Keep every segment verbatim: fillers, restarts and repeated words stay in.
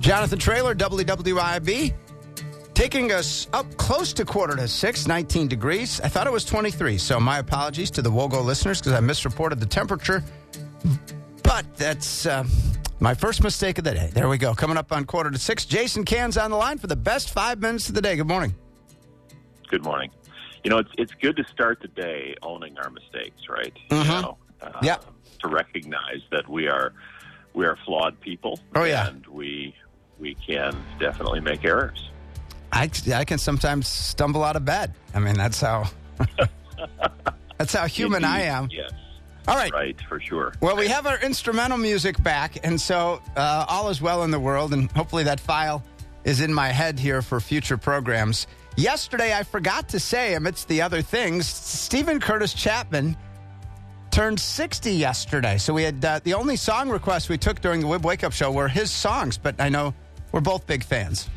Jonathan Traylor, W W I B, taking us up close to quarter to six, nineteen degrees. I thought it was twenty-three, so my apologies to the Wogo listeners because I misreported the temperature. But that's uh, my first mistake of the day. There we go. Coming up on quarter to six, Jason Cairns on the line for the best five minutes of the day. Good morning. Good morning. You know, it's it's good to start the day owning our mistakes, right? Mm-hmm. You know, uh, yeah. To recognize that we are we are flawed people. Oh, yeah. And we we can definitely make errors. I, I can sometimes stumble out of bed. I mean, that's how that's how human Indeed. I am. Yes. All right. Right, for sure. Well, we have our instrumental music back, and so uh, all is well in the world, and hopefully that file is in my head here for future programs. Yesterday, I forgot to say, amidst the other things, Stephen Curtis Chapman turned sixty yesterday. So we had uh, the only song requests we took during the Wib Wake Up Show were his songs, but I know we're both big fans.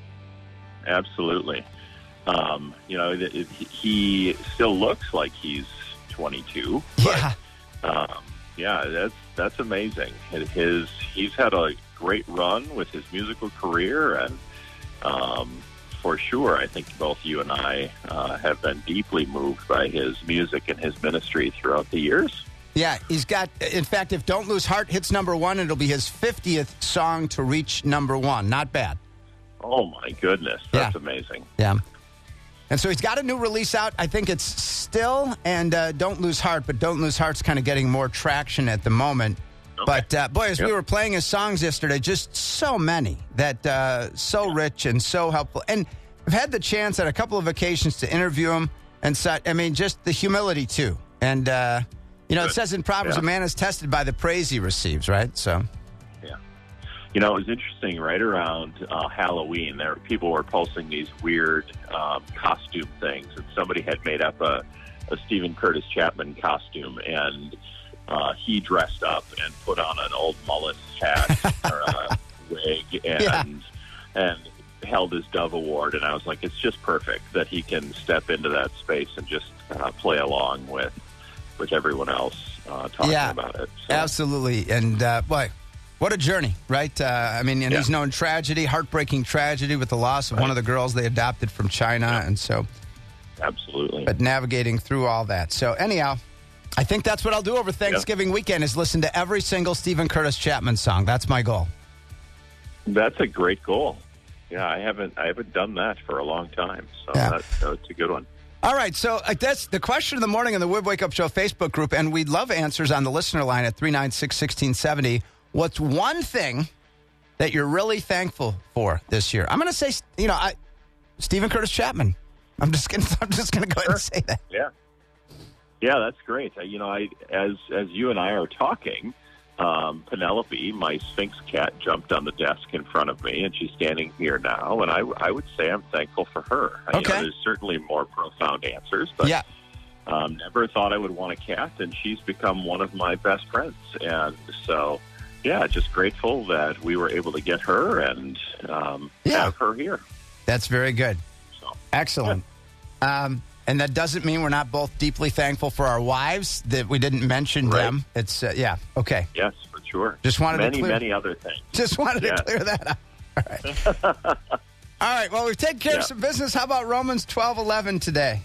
Absolutely. Um, you know, it, it, he still looks like he's twenty-two. Yeah. But, um, yeah, that's that's amazing. His he's had a great run with his musical career, and um, for sure, I think both you and I uh, have been deeply moved by his music and his ministry throughout the years. Yeah, he's got, in fact, if Don't Lose Heart hits number one, it'll be his fiftieth song to reach number one. Not bad. Oh, my goodness. That's yeah. amazing. Yeah. And so he's got a new release out. I think it's Still and uh, Don't Lose Heart, but Don't Lose Heart's kind of getting more traction at the moment. Okay. But, uh, boy, as yep. we were playing his songs yesterday, just so many that uh, so yeah. rich and so helpful. And I've had the chance at a couple of occasions to interview him and such. I mean, just the humility, too. And, uh, you know, Good. It says in Proverbs, yeah. a man is tested by the praise he receives, right? So, yeah. You know, it was interesting right around uh, Halloween. There, people were posting these weird um, costume things, and somebody had made up a, a Stephen Curtis Chapman costume, and uh, he dressed up and put on an old mullet hat or a wig, and yeah. and held his Dove Award. And I was like, it's just perfect that he can step into that space and just uh, play along with with everyone else uh, talking yeah, about it. So. Absolutely. And, uh, boy, what a journey, right? Uh, I mean, and yeah. he's known tragedy, heartbreaking tragedy with the loss of right. one of the girls they adopted from China. Yeah. And so, absolutely. But navigating through all that. So, anyhow, I think that's what I'll do over Thanksgiving yeah. weekend is listen to every single Stephen Curtis Chapman song. That's my goal. That's a great goal. Yeah, I haven't I haven't done that for a long time. So yeah. that's, that's a good one. All right, so uh, that's the question of the morning in the Wib Wake Up Show Facebook group, and we'd love answers on the listener line at three nine six, one six seven zero. What's one thing that you're really thankful for this year? I'm going to say, you know, I, Stephen Curtis Chapman. I'm just going to I'm just going to go ahead and say that. Yeah, yeah, that's great. You know, I as as you and I are talking, um, Penelope, my Sphinx cat, jumped on the desk in front of me, and she's standing here now. And I, I would say I'm thankful for her. Okay. You know, there's certainly more profound answers, but yeah. um, never thought I would want a cat, and she's become one of my best friends. And so, yeah, just grateful that we were able to get her and um, yeah. have her here. That's very good. So, excellent. Yeah. Um, and that doesn't mean we're not both deeply thankful for our wives, that we didn't mention right. them. It's, uh, yeah, okay. Yes, for sure. Just wanted many, to clear, many other things. Just wanted yes. to clear that up. All right. All right, well, we've taken care yeah. of some business. How about Romans twelve eleven today?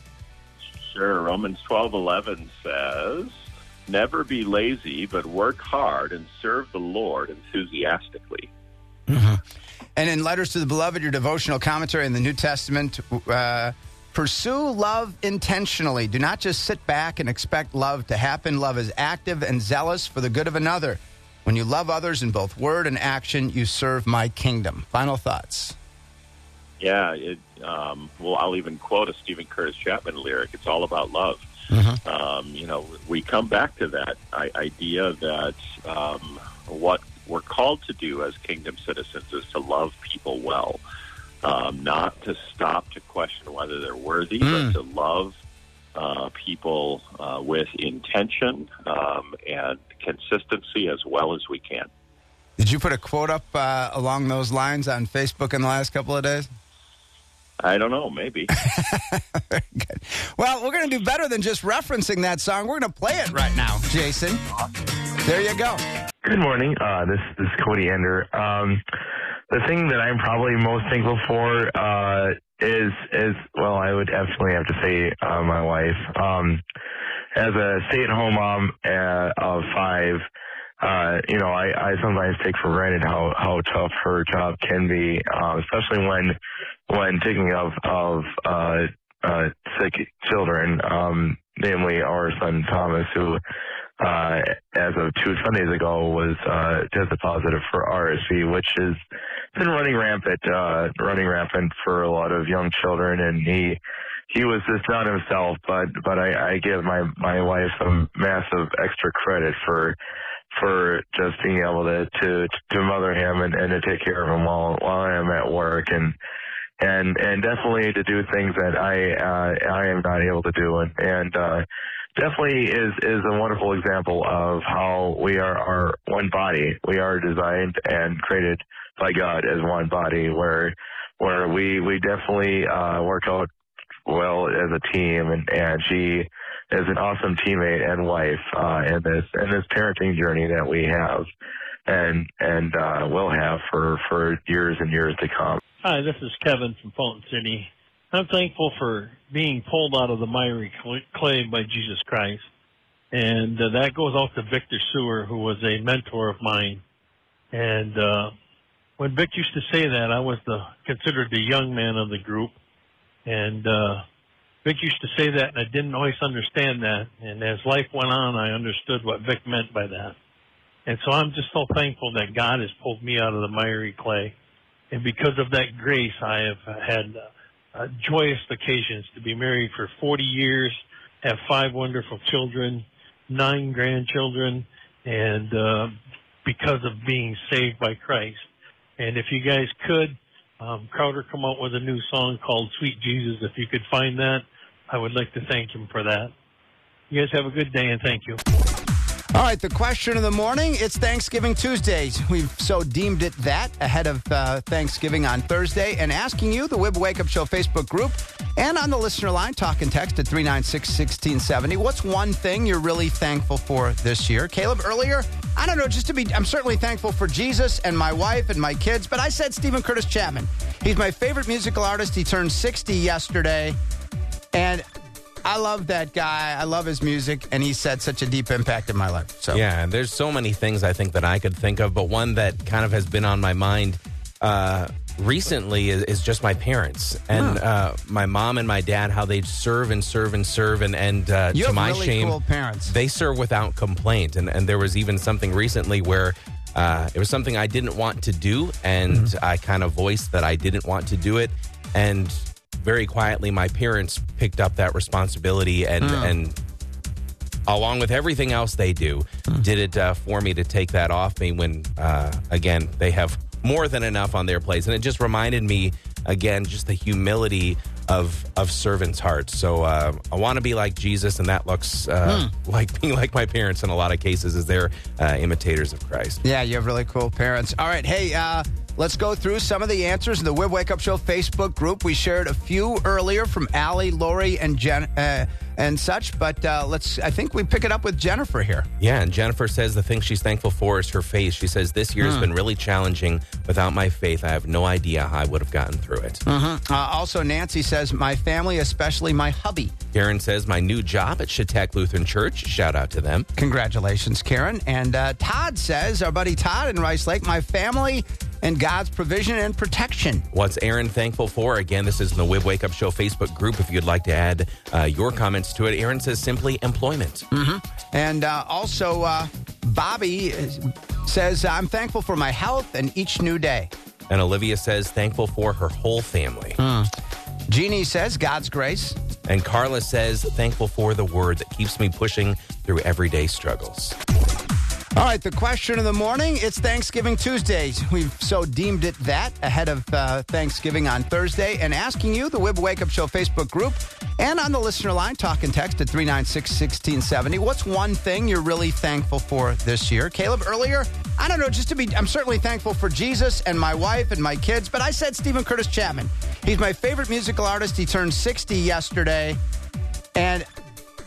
Sure. Romans twelve eleven says, never be lazy, but work hard and serve the Lord enthusiastically. Mm-hmm. And in Letters to the Beloved, your devotional commentary in the New Testament, uh, pursue love intentionally. Do not just sit back and expect love to happen. Love is active and zealous for the good of another. When you love others in both word and action, you serve my kingdom. Final thoughts. Yeah, it, um, well, I'll even quote a Stephen Curtis Chapman lyric. It's all about love. Mm-hmm. Um, you know, we come back to that idea that um, what we're called to do as kingdom citizens is to love people well, um, not to stop to question whether they're worthy, mm. but to love uh, people uh, with intention um, and consistency as well as we can. Did you put a quote up uh, along those lines on Facebook in the last couple of days? I don't know, maybe. Very good. Well, we're going to do better than just referencing that song. We're going to play it right now, Jason. There you go. Good morning. Uh, this, this is Cody Ender. Um, the thing that I'm probably most thankful for uh, is is well, I would absolutely have to say uh, my wife. Um, as a stay-at-home mom uh, of five, uh, you know, I, I sometimes take for granted how, how tough her job can be, uh, especially when when taking of of uh, uh, sick children, um, namely our son Thomas, who, uh, as of two Sundays ago, was uh, tested positive for R S V, which has been running rampant, uh, running rampant for a lot of young children, and he. He was just not himself, but but I, I give my, my wife some massive extra credit for for just being able to to, to mother him and, and to take care of him while while I am at work, and and and definitely to do things that I uh, I am not able to do, and and uh, definitely is is a wonderful example of how we are, are one body. We are designed and created by God as one body, where where we we definitely uh, work out well as a team, and, and she is an awesome teammate and wife uh, in this in this parenting journey that we have and and uh, will have for, for years and years to come. Hi, this is Kevin from Fulton City. I'm thankful for being pulled out of the miry clay by Jesus Christ, and uh, that goes out to Victor Sewer, who was a mentor of mine. And uh, when Vic used to say that, I was the considered the young man of the group. And uh, Vic used to say that, and I didn't always understand that. And as life went on, I understood what Vic meant by that. And so I'm just so thankful that God has pulled me out of the miry clay. And because of that grace, I have had uh, joyous occasions to be married for forty years, have five wonderful children, nine grandchildren, and uh, because of being saved by Christ. And if you guys could, Um, Crowder come out with a new song called Sweet Jesus. If you could find that, I would like to thank him for that. You guys have a good day, and thank you. All right, the question of the morning, it's Thanksgiving Tuesday. We've so deemed it that ahead of uh, Thanksgiving on Thursday, and asking you, the W I B Wake Up Show Facebook group, and on the listener line, talk and text at three nine six, one six seven zero. What's one thing you're really thankful for this year? Caleb, earlier, I don't know, just to be, I'm certainly thankful for Jesus and my wife and my kids, but I said Stephen Curtis Chapman. He's my favorite musical artist. He turned sixty yesterday, and I love that guy. I love his music, and he's had such a deep impact in my life. So yeah, and there's so many things I think that I could think of, but one that kind of has been on my mind uh, recently is, is just my parents and huh. uh, my mom and my dad, how they serve and serve and serve, and and uh, you to have my really shame, cool parents. They serve without complaint, and and there was even something recently where. Uh, it was something I didn't want to do, and mm-hmm. I kind of voiced that I didn't want to do it, and very quietly my parents picked up that responsibility and, mm. and along with everything else they do, mm. did it uh, for me to take that off me when, uh, again, they have more than enough on their plates. And it just reminded me, again, just the humility of of servants' hearts. So uh, I want to be like Jesus, and that looks uh, hmm. like being like my parents in a lot of cases, as they're uh, imitators of Christ. Yeah, you have really cool parents. All right, hey, uh, let's go through some of the answers in the W I B Wake Up Show Facebook group. We shared a few earlier from Allie, Lori, and Jen uh, and such, but uh, let's. I think we pick it up with Jennifer here. Yeah, and Jennifer says the thing she's thankful for is her faith. She says, this year has hmm. been really challenging. Without my faith, I have no idea how I would have gotten through it. Mm-hmm. Uh, also, Nancy says, my family, especially my hubby. Karen says, my new job at Chautauqua Lutheran Church. Shout out to them. Congratulations, Karen. And uh, Todd says, our buddy Todd in Rice Lake, my family and God's provision and protection. What's Aaron thankful for? Again, this is in the W I B Wake Up Show Facebook group. If you'd like to add uh, your comments to it, Aaron says simply employment. Mm-hmm. And uh, also, uh, Bobby says, I'm thankful for my health and each new day. And Olivia says, thankful for her whole family. Mm. Jeannie says, God's grace. And Carla says, thankful for the word that keeps me pushing through everyday struggles. All right, the question of the morning, it's Thanksgiving Tuesday. We've so deemed it that ahead of uh, Thanksgiving on Thursday, and asking you, the W I B Wake Up Show Facebook group, and on the listener line, talk and text at three nine six, one six seven zero. What's one thing you're really thankful for this year? Caleb, earlier, I don't know, just to be, I'm certainly thankful for Jesus and my wife and my kids, but I said Stephen Curtis Chapman. He's my favorite musical artist. He turned sixty yesterday, and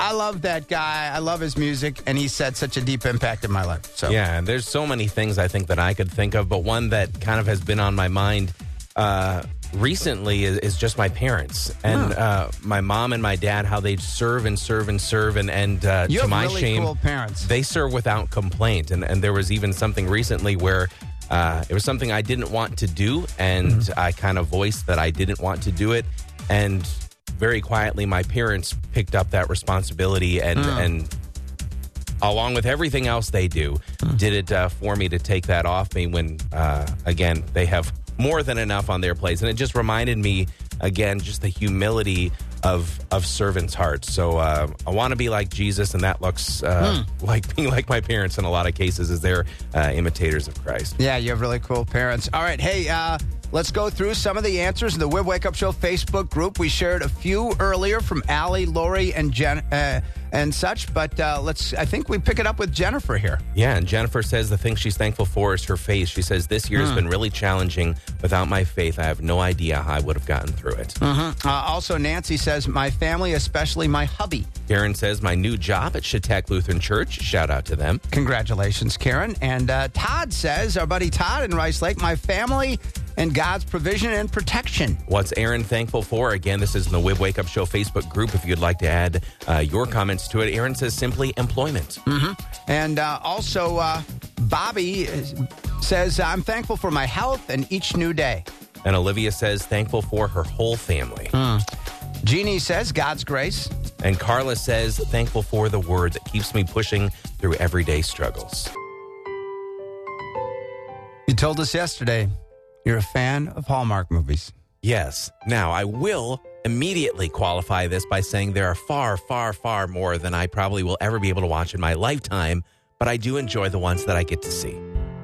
I love that guy. I love his music, and he's had such a deep impact in my life. So Yeah, and there's so many things I think that I could think of, but one that kind of has been on my mind uh, recently is, is just my parents. And uh, my mom and my dad, how they serve and serve and serve, and, and uh, you to have my really shame, cool parents. they serve without complaint. And, and there was even something recently where uh, it was something I didn't want to do, and mm-hmm. I kind of voiced that I didn't want to do it. And very quietly, my parents picked up that responsibility and, mm. and along with everything else they do, mm. did it uh, for me to take that off me when, uh, again, they have more than enough on their plates. And it just reminded me, again, just the humility of of servants' hearts. So uh, I want to be like Jesus, and that looks uh, mm. like being like my parents in a lot of cases, as they're uh, imitators of Christ. Yeah, you have really cool parents. All right, hey, uh, let's go through some of the answers in the Wib Wake Up Show Facebook group. We shared a few earlier from Allie, Lori, and Jen uh, and such, but uh, let's. I think we pick it up with Jennifer here. Yeah, and Jennifer says the thing she's thankful for is her faith. She says, this year has mm. been really challenging. Without my faith, I have no idea how I would have gotten through it. Mm-hmm. Uh, also, Nancy says, my family, especially my hubby. Karen says, my new job at Chautauqua Lutheran Church. Shout out to them. Congratulations, Karen. And uh, Todd says, our buddy Todd in Rice Lake, my family and God's provision and protection. What's Aaron thankful for? Again, this is in the Wib Wake Up Show Facebook group. If you'd like to add uh, your comments to it, Aaron says simply employment. Mm-hmm. And uh, also, uh, Bobby says, I'm thankful for my health and each new day. And Olivia says, thankful for her whole family. Mm. Jeannie says, God's grace. And Carla says, thankful for the word that keeps me pushing through everyday struggles. You told us yesterday you're a fan of Hallmark movies. Yes. Now, I will immediately qualify this by saying there are far, far, far more than I probably will ever be able to watch in my lifetime, but I do enjoy the ones that I get to see.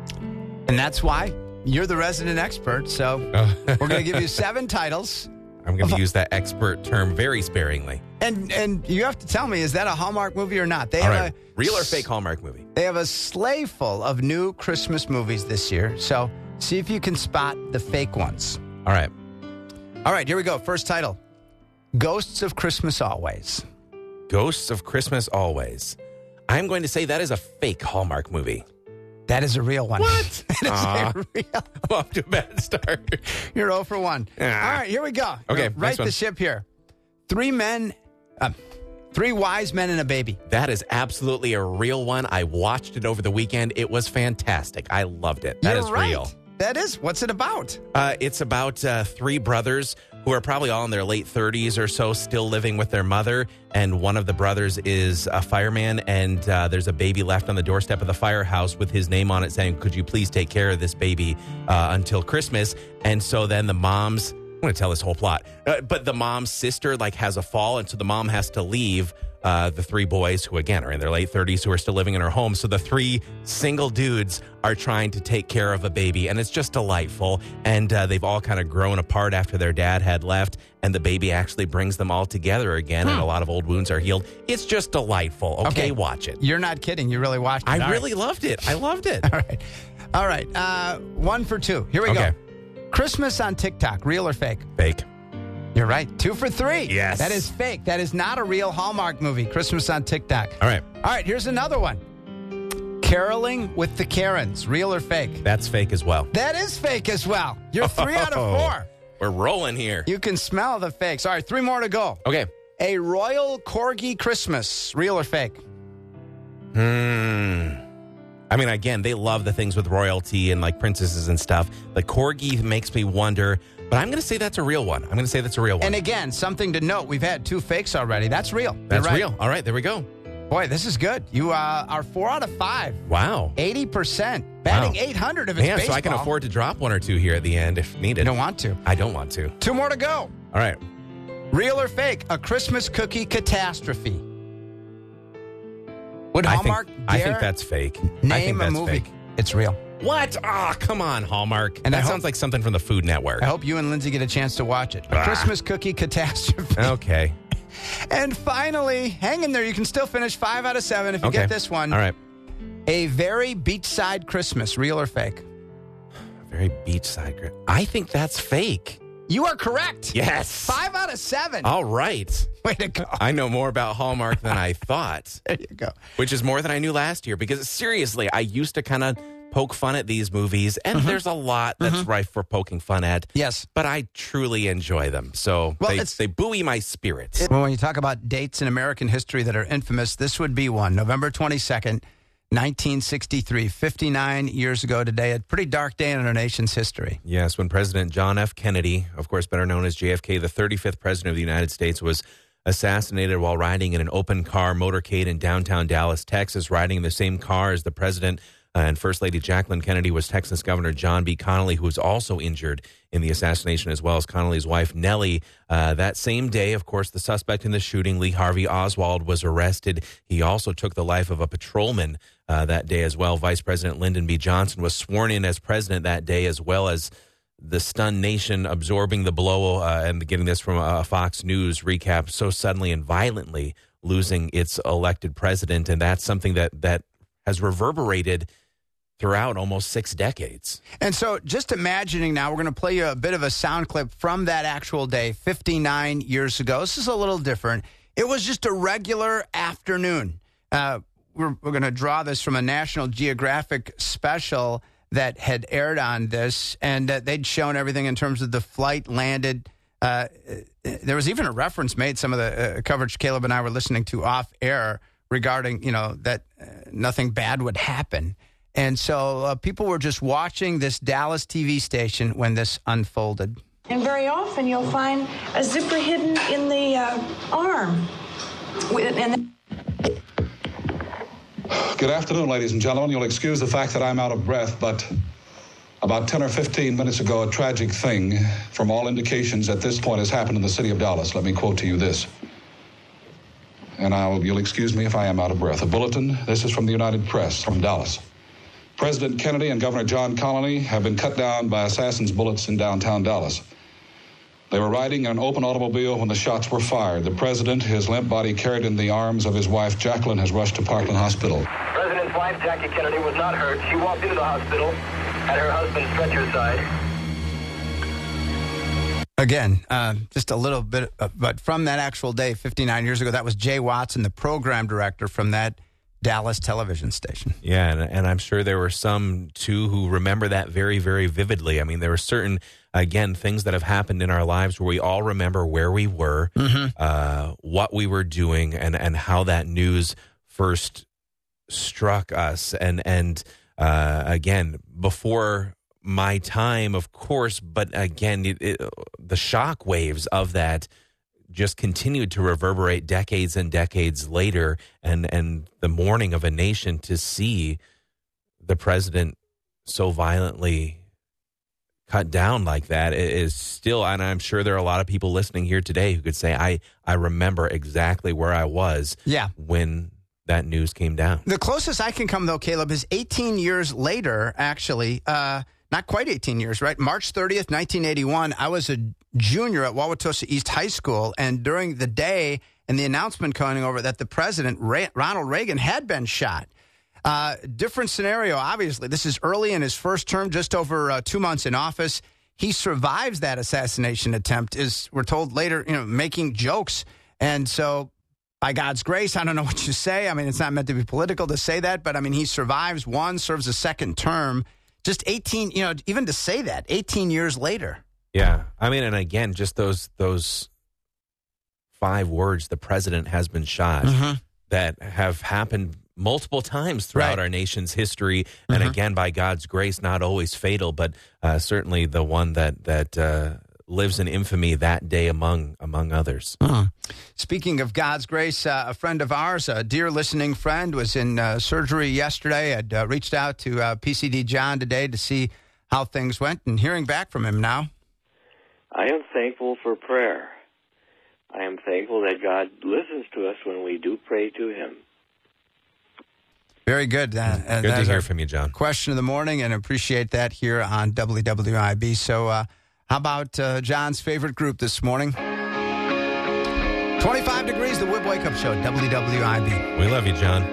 And that's why you're the resident expert, so oh. we're going to give you seven titles. I'm going to use that expert term very sparingly. And and you have to tell me, is that a Hallmark movie or not? They All have right. a real or fake Hallmark movie? They have a sleigh full of new Christmas movies this year, so see if you can spot the fake ones. All right. All right, here we go. First title, Ghosts of Christmas Always. Ghosts of Christmas Always. I'm going to say that is a fake Hallmark movie. That is a real one. What? That is Aww. a real I'm off to a bad start. You're zero for one. Ah. All right, here we go. Okay, right the ship here. Three men, uh, three wise men and a baby. That is absolutely a real one. I watched it over the weekend. It was fantastic. I loved it. That You're is right. real. That is. What's it about? Uh, it's about uh, three brothers who are probably all in their late thirties or so, still living with their mother. And one of the brothers is a fireman, and uh, there's a baby left on the doorstep of the firehouse with his name on it saying, could you please take care of this baby uh, until Christmas? And so then the mom's, I'm going to tell this whole plot, uh, but the mom's sister like has a fall, and so the mom has to leave uh, the three boys who, again, are in their late thirties who are still living in her home. So the three single dudes are trying to take care of a baby, and it's just delightful. And uh, they've all kind of grown apart after their dad had left, and the baby actually brings them all together again, hmm. and a lot of old wounds are healed. It's just delightful. Okay, okay. Watch it. You're not kidding. You really watched it. I all really right. loved it. I loved it. All right. All right. Uh, one for two. Here we okay. go. Christmas on TikTok, real or fake? Fake. You're right. Two for three. Yes. That is fake. That is not a real Hallmark movie. Christmas on TikTok. All right. All right. Here's another one. Caroling with the Karens. Real or fake? That's fake as well. That is fake as well. You're three out of four. We're rolling here. You can smell the fakes. All right. Three more to go. Okay. A Royal Corgi Christmas. Real or fake? Hmm. I mean, again, they love the things with royalty and like princesses and stuff. The Corgi makes me wonder, but I'm going to say that's a real one. I'm going to say that's a real one. And again, something to note, we've had two fakes already. That's real. That's right. real. All right, there we go. Boy, this is good. You uh, are four out of five. Wow. eighty percent. Batting wow. eight hundred if it's yeah, baseball. so I can afford to drop one or two here at the end if needed. You don't want to. I don't want to. Two more to go. All right. Real or fake? A Christmas cookie catastrophe. Would I Hallmark think, dare I think that's fake. name I think a that's movie? Fake. It's real. What? Ah, oh, come on, Hallmark. And that I sounds hope, like something from the Food Network. I hope you and Lindsay get a chance to watch it. A ah. Christmas cookie catastrophe. Okay. And finally, hang in there. You can still finish five out of seven if you okay. get this one. All right. A Very Beachside Christmas. Real or fake? Very beachside. I think that's fake. You are correct. Yes. Five out of seven. All right. Way to go. I know more about Hallmark than I thought. There you go. Which is more than I knew last year, because seriously, I used to kind of poke fun at these movies, and mm-hmm. there's a lot that's mm-hmm. rife for poking fun at. Yes. But I truly enjoy them. So well, they, they buoy my spirits. Well, when you talk about dates in American history that are infamous, this would be one. November twenty-second, nineteen sixty-three, fifty-nine years ago today, a pretty dark day in our nation's history. Yes, when President John F. Kennedy, of course better known as J F K, the thirty-fifth president of the United States, was assassinated while riding in an open car motorcade in downtown Dallas, Texas, riding in the same car as the president uh, and First Lady Jacqueline Kennedy was Texas Governor John B. Connally, who was also injured in the assassination, as well as Connally's wife, Nellie. Uh, that same day, of course, the suspect in the shooting, Lee Harvey Oswald, was arrested. He also took the life of a patrolman uh, that day as well. Vice President Lyndon B. Johnson was sworn in as president that day, as well as the stunned nation absorbing the blow uh, and getting this from a Fox News recap, so suddenly and violently losing its elected president. And that's something that, that has reverberated throughout almost six decades. And so just imagining now, we're going to play you a bit of a sound clip from that actual day, fifty-nine years ago. This is a little different. It was just a regular afternoon. Uh, we're we're going to draw this from a National Geographic special that had aired on this, and uh, they'd shown everything in terms of the flight landed. Uh, there was even a reference made, some of the uh, coverage Caleb and I were listening to off air regarding, you know, that uh, nothing bad would happen. And so uh, people were just watching this Dallas T V station when this unfolded. And very often you'll find a zipper hidden in the uh, arm. And Good afternoon, ladies and gentlemen. You'll excuse the fact that I'm out of breath, but about ten or fifteen minutes ago, a tragic thing, from all indications at this point, has happened in the city of Dallas. Let me quote to you this. And I'll, you'll excuse me if I am out of breath. A bulletin, this is from the United Press, from Dallas. President Kennedy and Governor John Connally have been cut down by assassins' bullets in downtown Dallas. They were riding in an open automobile when the shots were fired. The president, his limp body carried in the arms of his wife, Jacqueline, has rushed to Parkland Hospital. President's wife, Jackie Kennedy, was not hurt. She walked into the hospital at her husband's stretcher side. Again, uh, just a little bit, uh, but from that actual day, fifty-nine years ago, that was Jay Watson, the program director from that Dallas television station. Yeah, and, and I'm sure there were some, too, who remember that very, very vividly. I mean, there were certain, again, things that have happened in our lives where we all remember where we were, mm-hmm. uh, what we were doing, and, and how that news first struck us. And, and uh, again, before my time, of course, but again, it, it, the shock waves of that just continued to reverberate decades and decades later, and, and the mourning of a nation to see the president so violently cut down like that is still, and I'm sure there are a lot of people listening here today who could say, I, I remember exactly where I was yeah. when that news came down. The closest I can come, though, Caleb, is eighteen years later, actually, uh, not quite eighteen years, right? March thirtieth, nineteen eighty-one, I was a junior at Wauwatosa East High School, and during the day and the announcement coming over that the president, Ray- Ronald Reagan, had been shot. Uh, different scenario, obviously. This is early in his first term, just over uh, two months in office. He survives that assassination attempt, is we're told later, you know, making jokes. And so, by God's grace, I don't know what you say. I mean, it's not meant to be political to say that, but I mean, he survives one, serves a second term. Just eighteen, you know, even to say that, eighteen years later. Yeah. I mean, and again, just those those five words, the president has been shot, mm-hmm. that have happened multiple times throughout right. our nation's history. Mm-hmm. And again, by God's grace, not always fatal, but uh, certainly the one that, that uh, lives in infamy that day among among others. Uh-huh. Speaking of God's grace, uh, a friend of ours, a dear listening friend, was in uh, surgery yesterday. I'd uh, reached out to uh, P C D John today to see how things went, and hearing back from him now. I am thankful for prayer. I am thankful that God listens to us when we do pray to him. Very good. Uh, good to hear from you, John. Question of the morning, and appreciate that here on W W I B. So uh, how about uh, John's favorite group this morning? twenty-five degrees, the Wib Wake Up Show, W W I B. We love you, John.